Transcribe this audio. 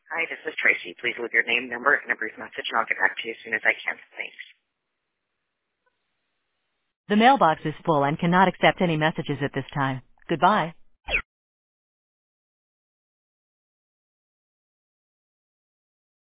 Hi, this is Tracy. Please leave your name, number, and a brief message, and I'll get back to you as soon as I can. Thanks. The mailbox is full and cannot accept any messages at this time. Goodbye.